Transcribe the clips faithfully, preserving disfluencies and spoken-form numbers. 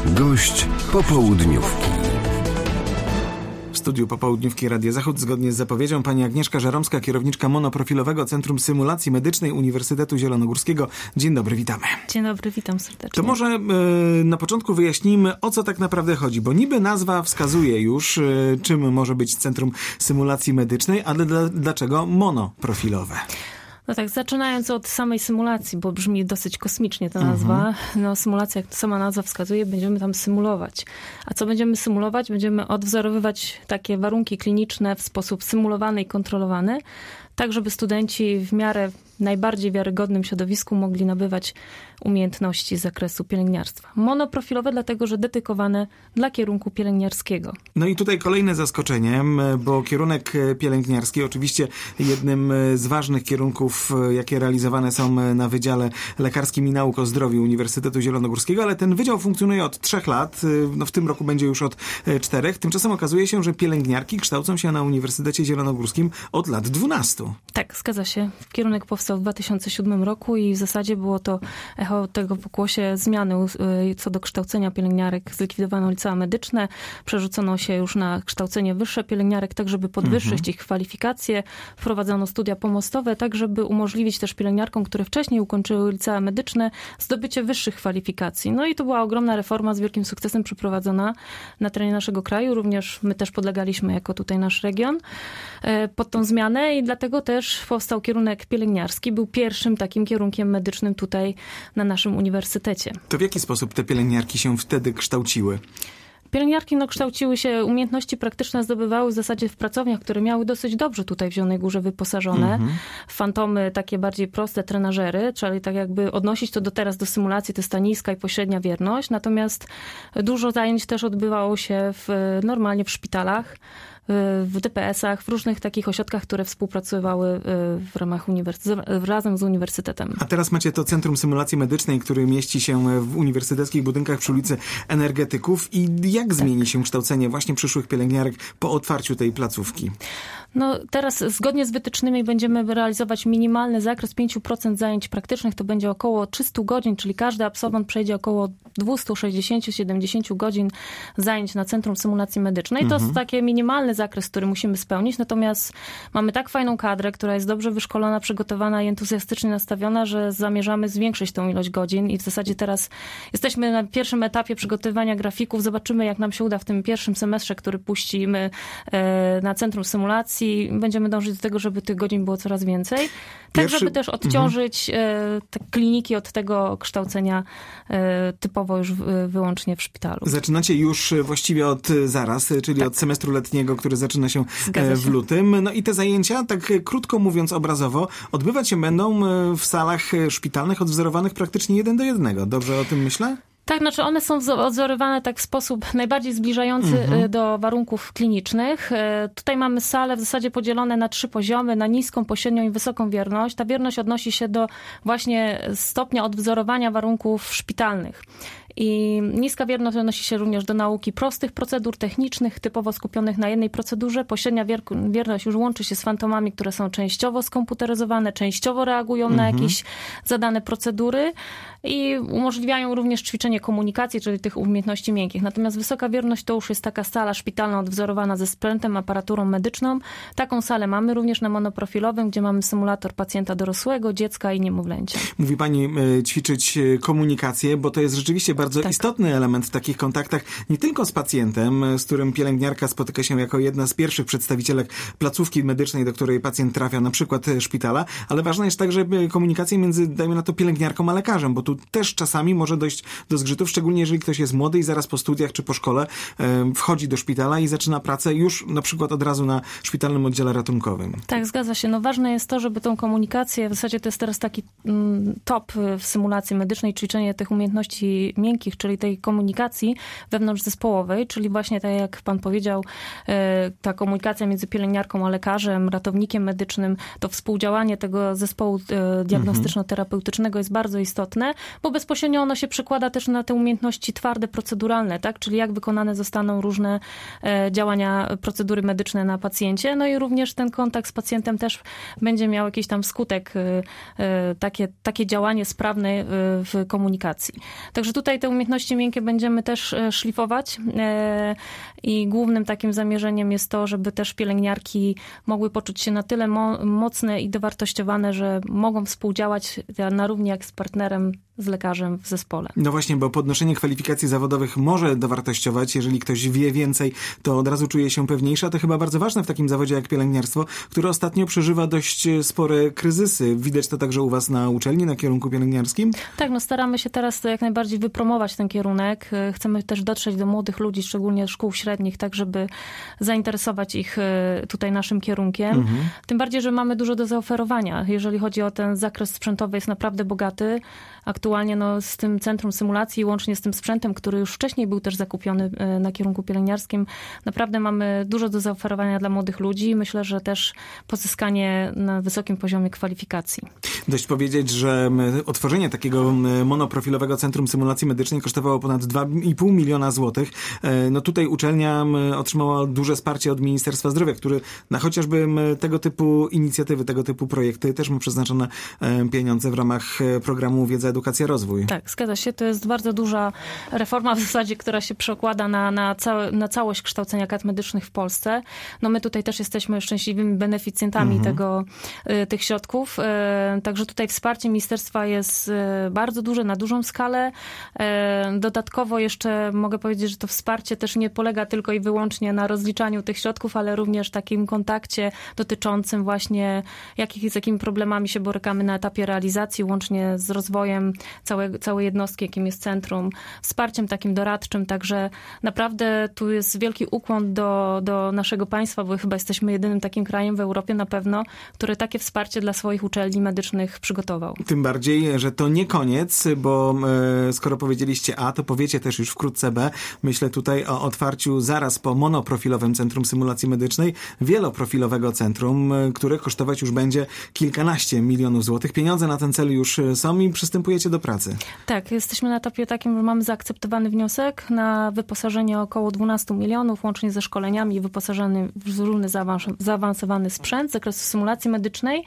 Gość popołudniówki. W studiu popołudniówki Radia Zachód zgodnie z zapowiedzią pani Agnieszka Żeromska, kierowniczka monoprofilowego Centrum Symulacji Medycznej Uniwersytetu Zielonogórskiego. Dzień dobry, witamy. Dzień dobry, witam serdecznie. To może e, na początku wyjaśnijmy, o co tak naprawdę chodzi, bo niby nazwa wskazuje już, e, czym może być Centrum Symulacji Medycznej, ale dla, dlaczego monoprofilowe? No tak, zaczynając od samej symulacji, bo brzmi dosyć kosmicznie ta nazwa. Mhm. No symulacja, jak to sama nazwa wskazuje, będziemy tam symulować. A co będziemy symulować? Będziemy odwzorowywać takie warunki kliniczne w sposób symulowany i kontrolowany, tak żeby studenci w miarę najbardziej wiarygodnym środowisku mogli nabywać umiejętności z zakresu pielęgniarstwa. Monoprofilowe dlatego, że dedykowane dla kierunku pielęgniarskiego. No i tutaj kolejne zaskoczenie, bo kierunek pielęgniarski oczywiście jednym z ważnych kierunków, jakie realizowane są na Wydziale Lekarskim i Nauk o Zdrowiu Uniwersytetu Zielonogórskiego, ale ten wydział funkcjonuje od trzech lat, no w tym roku będzie już od czterech. Tymczasem okazuje się, że pielęgniarki kształcą się na Uniwersytecie Zielonogórskim od lat dwunastu. Tak, zgadza się. Kierunek powstał w dwa tysiące siódmym roku i w zasadzie było to echo tego pokłosie zmiany co do kształcenia pielęgniarek. Zlikwidowano licea medyczne, przerzucono się już na kształcenie wyższe pielęgniarek, tak żeby podwyższyć mhm. ich kwalifikacje. Wprowadzono studia pomostowe, tak żeby umożliwić też pielęgniarkom, które wcześniej ukończyły licea medyczne, zdobycie wyższych kwalifikacji. No i to była ogromna reforma z wielkim sukcesem przeprowadzona na terenie naszego kraju. Również my też podlegaliśmy jako tutaj nasz region pod tą zmianę i dlatego też powstał kierunek pielęgniarski. Był pierwszym takim kierunkiem medycznym tutaj na naszym uniwersytecie. To w jaki sposób te pielęgniarki się wtedy kształciły? Pielęgniarki no, kształciły się, umiejętności praktyczne zdobywały w zasadzie w pracowniach, które miały dosyć dobrze tutaj w Zielonej Górze wyposażone. Mm-hmm. Fantomy takie bardziej proste, trenażery, czyli tak jakby odnosić to do teraz do symulacji, to jest ta niska i pośrednia wierność. Natomiast dużo zajęć też odbywało się w, normalnie w szpitalach, w D P S ach, w różnych takich ośrodkach, które współpracowały w ramach uniwersytetu, razem z uniwersytetem. A teraz macie to Centrum Symulacji Medycznej, które mieści się w uniwersyteckich budynkach przy ulicy Energetyków. I jak tak. zmieni się kształcenie właśnie przyszłych pielęgniarek po otwarciu tej placówki? No teraz zgodnie z wytycznymi będziemy realizować minimalny zakres pięć procent zajęć praktycznych. To będzie około trzysta godzin, czyli każdy absolwent przejdzie około dwieście sześćdziesiąt do siedemdziesięciu godzin zajęć na Centrum Symulacji Medycznej. Mhm. To jest taki minimalny zakres, który musimy spełnić. Natomiast mamy tak fajną kadrę, która jest dobrze wyszkolona, przygotowana i entuzjastycznie nastawiona, że zamierzamy zwiększyć tą ilość godzin i w zasadzie teraz jesteśmy na pierwszym etapie przygotowywania grafików. Zobaczymy, jak nam się uda w tym pierwszym semestrze, który puścimy na Centrum Symulacji. Będziemy dążyć do tego, żeby tych godzin było coraz więcej. Tak, Pierwszy... żeby też odciążyć mhm. te kliniki od tego kształcenia typowo już wyłącznie w szpitalu. Zaczynacie już właściwie od zaraz, czyli tak. od semestru letniego, który zaczyna się, się w lutym. No i te zajęcia, tak krótko mówiąc obrazowo, odbywać się będą w salach szpitalnych odwzorowanych praktycznie jeden do jednego. Dobrze o tym myślę? Tak, znaczy one są odzorowane tak w sposób najbardziej zbliżający mhm. do warunków klinicznych. Tutaj mamy sale w zasadzie podzielone na trzy poziomy, na niską, pośrednią i wysoką wierność. Ta wierność odnosi się do właśnie stopnia odwzorowania warunków szpitalnych. I niska wierność odnosi się również do nauki prostych procedur technicznych, typowo skupionych na jednej procedurze. Pośrednia wier- wierność już łączy się z fantomami, które są częściowo skomputeryzowane, częściowo reagują mhm. na jakieś zadane procedury i umożliwiają również ćwiczenie komunikacji, czyli tych umiejętności miękkich. Natomiast wysoka wierność to już jest taka sala szpitalna odwzorowana ze sprzętem, aparaturą medyczną. Taką salę mamy również na monoprofilowym, gdzie mamy symulator pacjenta dorosłego, dziecka i niemowlęcia. Mówi pani y, ćwiczyć komunikację, bo to jest rzeczywiście bardzo tak. istotny element w takich kontaktach, nie tylko z pacjentem, z którym pielęgniarka spotyka się jako jedna z pierwszych przedstawicielek placówki medycznej, do której pacjent trafia, na przykład szpitala, ale ważna jest także komunikacja między, dajmy na to, pielęgniarką a lekarzem, bo tu też czasami może dojść do zgrzytów, szczególnie jeżeli ktoś jest młody i zaraz po studiach czy po szkole e, wchodzi do szpitala i zaczyna pracę już na przykład od razu na szpitalnym oddziale ratunkowym. Tak, zgadza się. No ważne jest to, żeby tą komunikację, w zasadzie to jest teraz taki mm, top w symulacji medycznej, ćwiczenie tych umiejętności miękkich, czyli tej komunikacji wewnątrzzespołowej, czyli właśnie tak jak pan powiedział, e, ta komunikacja między pielęgniarką a lekarzem, ratownikiem medycznym, to współdziałanie tego zespołu e, diagnostyczno-terapeutycznego jest bardzo istotne, bo bezpośrednio ono się przekłada też na te umiejętności twarde, proceduralne, tak? Czyli jak wykonane zostaną różne e, działania, procedury medyczne na pacjencie. No i również ten kontakt z pacjentem też będzie miał jakiś tam skutek, e, e, takie, takie działanie sprawne e, w komunikacji. Także tutaj te umiejętności miękkie będziemy też szlifować i głównym takim zamierzeniem jest to, żeby też pielęgniarki mogły poczuć się na tyle mo- mocne i dowartościowane, że mogą współdziałać na równi jak z partnerem, z lekarzem w zespole. No właśnie, bo podnoszenie kwalifikacji zawodowych może dowartościować. Jeżeli ktoś wie więcej, to od razu czuje się pewniejsza. To chyba bardzo ważne w takim zawodzie jak pielęgniarstwo, które ostatnio przeżywa dość spore kryzysy. Widać to także u was na uczelni, na kierunku pielęgniarskim? Tak, no staramy się teraz jak najbardziej wypromować ten kierunek. Chcemy też dotrzeć do młodych ludzi, szczególnie szkół średnich, tak żeby zainteresować ich tutaj naszym kierunkiem. Mhm. Tym bardziej, że mamy dużo do zaoferowania. Jeżeli chodzi o ten zakres sprzętowy, jest naprawdę bogaty. Aktualnie no, z tym centrum symulacji, łącznie z tym sprzętem, który już wcześniej był też zakupiony na kierunku pielęgniarskim, naprawdę mamy dużo do zaoferowania dla młodych ludzi. Myślę, że też pozyskanie na wysokim poziomie kwalifikacji. Dość powiedzieć, że otworzenie takiego monoprofilowego centrum symulacji medycznej kosztowało ponad dwa i pół miliona złotych. No tutaj uczelnia otrzymała duże wsparcie od Ministerstwa Zdrowia, który na chociażby tego typu inicjatywy, tego typu projekty też ma przeznaczone pieniądze w ramach programu Wiedza, Edukacja, Rozwój. Tak, zgadza się. To jest bardzo duża reforma w zasadzie, która się przekłada na, na, całe, na całość kształcenia kadr medycznych w Polsce. No my tutaj też jesteśmy szczęśliwymi beneficjentami mhm. tego, tych środków. Także tutaj wsparcie ministerstwa jest bardzo duże, na dużą skalę. Dodatkowo jeszcze mogę powiedzieć, że to wsparcie też nie polega tylko i wyłącznie na rozliczaniu tych środków, ale również takim kontakcie dotyczącym właśnie jakich, z jakimi problemami się borykamy na etapie realizacji, łącznie z rozwojem całej, całej jednostki, jakim jest centrum, wsparciem takim doradczym. Także naprawdę tu jest wielki ukłon do, do naszego państwa, bo chyba jesteśmy jedynym takim krajem w Europie na pewno, który takie wsparcie dla swoich uczelni medycznych przygotował. Tym bardziej, że to nie koniec, bo e, skoro powiedzieliście A, to powiecie też już wkrótce B. Myślę tutaj o otwarciu zaraz po monoprofilowym Centrum Symulacji Medycznej wieloprofilowego centrum, które kosztować już będzie kilkanaście milionów złotych. Pieniądze na ten cel już są i przystępujecie do pracy. Tak, jesteśmy na etapie takim, że mamy zaakceptowany wniosek na wyposażenie około dwanaście milionów, łącznie ze szkoleniami, wyposażony w różny zaawansowany sprzęt z zakresu symulacji medycznej.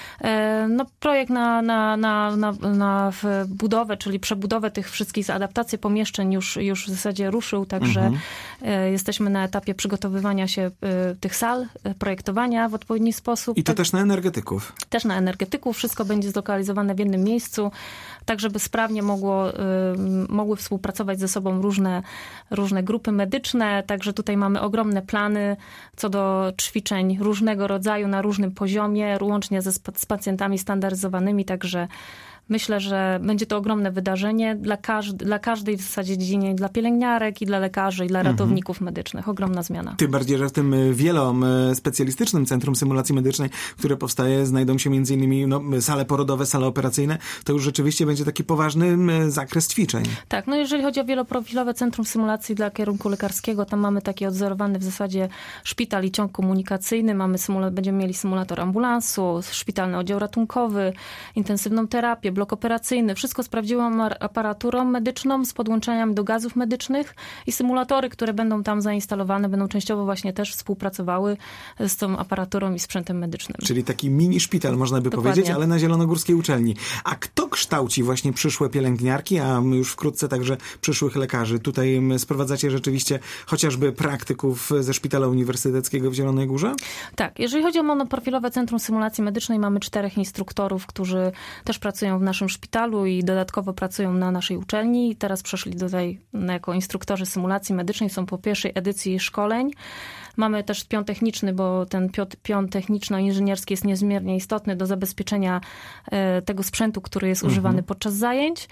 No, projekt na, na, na, na, na budowę, czyli przebudowę tych wszystkich, adaptację pomieszczeń już, już w zasadzie ruszył, także mhm. jesteśmy na etapie przygotowywania się tych sal, projektowania w odpowiedni sposób. I to tak, też na energetyków? Też na energetyków. Wszystko będzie zlokalizowane w jednym miejscu, tak żeby sprawnie mogło, mogły współpracować ze sobą różne, różne grupy medyczne. Także tutaj mamy ogromne plany co do ćwiczeń różnego rodzaju na różnym poziomie, łącznie ze z pacjentami standaryzowanymi, także myślę, że będzie to ogromne wydarzenie dla, każdy, dla każdej w zasadzie dziedzinie, dla pielęgniarek i dla lekarzy i dla ratowników mhm. medycznych. Ogromna zmiana. Tym bardziej, że w tym wielospecjalistycznym Centrum Symulacji Medycznej, które powstaje, znajdą się między innymi no, sale porodowe, sale operacyjne. To już rzeczywiście będzie taki poważny zakres ćwiczeń. Tak, no jeżeli chodzi o wieloprofilowe Centrum Symulacji dla kierunku lekarskiego, tam mamy taki odzorowany w zasadzie szpital i ciąg komunikacyjny. Mamy symula- będziemy mieli symulator ambulansu, szpitalny oddział ratunkowy, intensywną terapię, blok operacyjny, wszystko z prawdziwą aparaturą medyczną, z podłączeniami do gazów medycznych i symulatory, które będą tam zainstalowane, będą częściowo właśnie też współpracowały z tą aparaturą i sprzętem medycznym. Czyli taki mini szpital, można by Dokładnie. powiedzieć, ale na zielonogórskiej uczelni. A kto kształci właśnie przyszłe pielęgniarki, a już wkrótce także przyszłych lekarzy? Tutaj sprowadzacie rzeczywiście chociażby praktyków ze Szpitala Uniwersyteckiego w Zielonej Górze? Tak, jeżeli chodzi o monoprofilowe Centrum Symulacji Medycznej, mamy czterech instruktorów, którzy też pracują w naszym szpitalu i dodatkowo pracują na naszej uczelni. Teraz przeszli tutaj jako instruktorzy symulacji medycznej, są po pierwszej edycji szkoleń. Mamy też pion techniczny, bo ten pion techniczno-inżynierski jest niezmiernie istotny do zabezpieczenia tego sprzętu, który jest mhm. używany podczas zajęć.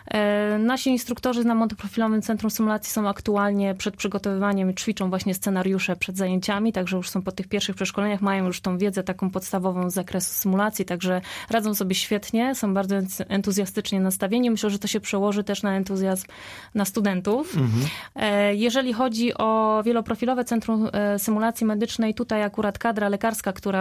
Nasi instruktorzy na monoprofilowym Centrum Symulacji są aktualnie przed przygotowywaniem, ćwiczą właśnie scenariusze przed zajęciami, także już są po tych pierwszych przeszkoleniach, mają już tą wiedzę taką podstawową z zakresu symulacji, także radzą sobie świetnie, są bardzo entuzjastycznie nastawieni. Myślę, że to się przełoży też na entuzjazm na studentów. Mhm. Jeżeli chodzi o wieloprofilowe Centrum Symulacji Medycznej, tutaj akurat kadra lekarska, która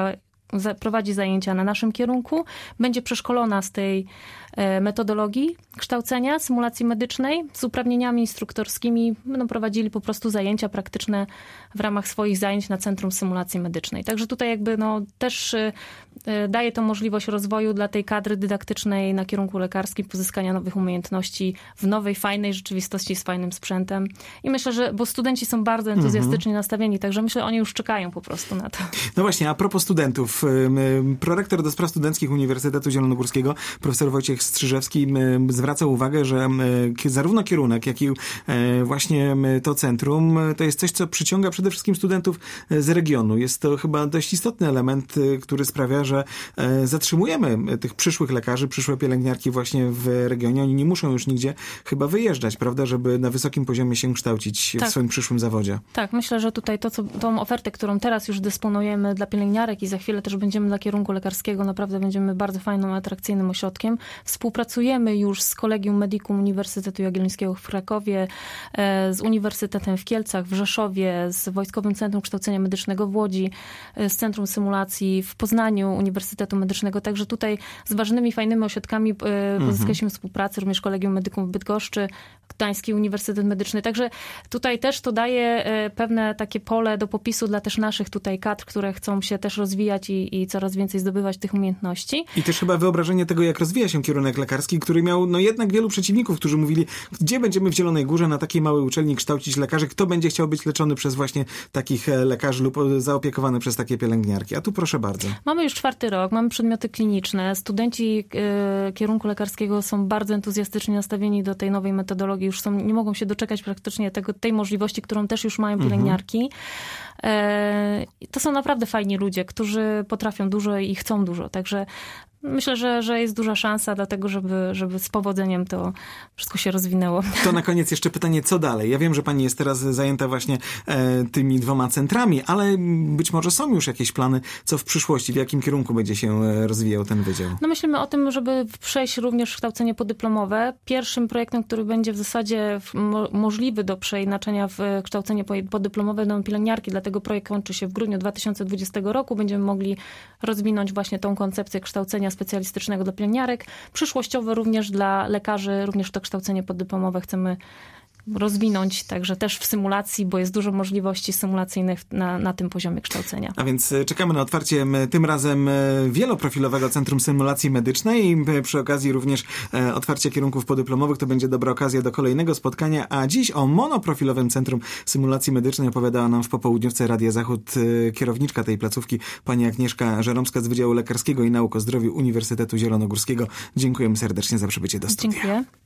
prowadzi zajęcia na naszym kierunku, będzie przeszkolona z tej metodologii kształcenia, symulacji medycznej z uprawnieniami instruktorskimi. Będą prowadzili po prostu zajęcia praktyczne w ramach swoich zajęć na Centrum Symulacji Medycznej. Także tutaj jakby no też daje to możliwość rozwoju dla tej kadry dydaktycznej na kierunku lekarskim, pozyskania nowych umiejętności w nowej, fajnej rzeczywistości z fajnym sprzętem. I myślę, że, bo studenci są bardzo entuzjastycznie mm-hmm. nastawieni, także myślę, że oni już czekają po prostu na to. No właśnie, a propos studentów. Prorektor do spraw studenckich Uniwersytetu Zielonogórskiego, profesor Wojciech Strzyżewski, zwraca uwagę, że zarówno kierunek, jak i właśnie to centrum, to jest coś, co przyciąga przede wszystkim studentów z regionu. Jest to chyba dość istotny element, który sprawia, że zatrzymujemy tych przyszłych lekarzy, przyszłe pielęgniarki właśnie w regionie. Oni nie muszą już nigdzie chyba wyjeżdżać, prawda, żeby na wysokim poziomie się kształcić tak. w swoim przyszłym zawodzie. Tak, myślę, że tutaj to, co, tą ofertę, którą teraz już dysponujemy dla pielęgniarek i za chwilę też będziemy dla kierunku lekarskiego, naprawdę będziemy bardzo fajnym, atrakcyjnym ośrodkiem. Współpracujemy już z Collegium Medicum Uniwersytetu Jagiellońskiego w Krakowie, z Uniwersytetem w Kielcach, w Rzeszowie, z Wojskowym Centrum Kształcenia Medycznego w Łodzi, z Centrum Symulacji w Poznaniu Uniwersytetu Medycznego. Także tutaj z ważnymi, fajnymi ośrodkami pozyskaliśmy mhm. współpracę, również Collegium Medicum w Bydgoszczy, Gdański Uniwersytet Medyczny. Także tutaj też to daje pewne takie pole do popisu dla też naszych tutaj kadr, które chcą się też rozwijać i, i coraz więcej zdobywać tych umiejętności. I też chyba wyobrażenie tego, jak rozwija się kierunek lekarski, który miał no jednak wielu przeciwników, którzy mówili, gdzie będziemy w Zielonej Górze na takiej małej uczelni kształcić lekarzy, kto będzie chciał być leczony przez właśnie takich lekarzy lub zaopiekowany przez takie pielęgniarki. A tu proszę bardzo. Mamy już czwarty rok, mamy przedmioty kliniczne. Studenci y, kierunku lekarskiego są bardzo entuzjastycznie nastawieni do tej nowej metodologii. Już są, nie mogą się doczekać praktycznie tego, tej możliwości, którą też już mają pielęgniarki. Mhm. Y, to są naprawdę fajni ludzie, którzy potrafią dużo i chcą dużo. Także myślę, że, że jest duża szansa dlatego, żeby, żeby z powodzeniem to wszystko się rozwinęło. To na koniec jeszcze pytanie, co dalej? Ja wiem, że pani jest teraz zajęta właśnie e, tymi dwoma centrami, ale być może są już jakieś plany, co w przyszłości, w jakim kierunku będzie się rozwijał ten wydział? No myślimy o tym, żeby przejść również w kształcenie podyplomowe. Pierwszym projektem, który będzie w zasadzie mo- możliwy do przeinaczenia w kształcenie podyplomowe będą pielęgniarki, dlatego projekt kończy się w grudniu dwa tysiące dwudziestego roku. Będziemy mogli rozwinąć właśnie tą koncepcję kształcenia specjalistycznego dla pielęgniarek. Przyszłościowo również dla lekarzy, również to kształcenie podyplomowe chcemy rozwinąć, także też w symulacji, bo jest dużo możliwości symulacyjnych na, na tym poziomie kształcenia. A więc czekamy na otwarcie tym razem wieloprofilowego Centrum Symulacji Medycznej i przy okazji również otwarcia kierunków podyplomowych. To będzie dobra okazja do kolejnego spotkania, a dziś o monoprofilowym Centrum Symulacji Medycznej opowiadała nam w popołudniówce Radia Zachód kierowniczka tej placówki, pani Agnieszka Żeromska z Wydziału Lekarskiego i Nauk o Zdrowiu Uniwersytetu Zielonogórskiego. Dziękujemy serdecznie za przybycie do studia. Dziękuję.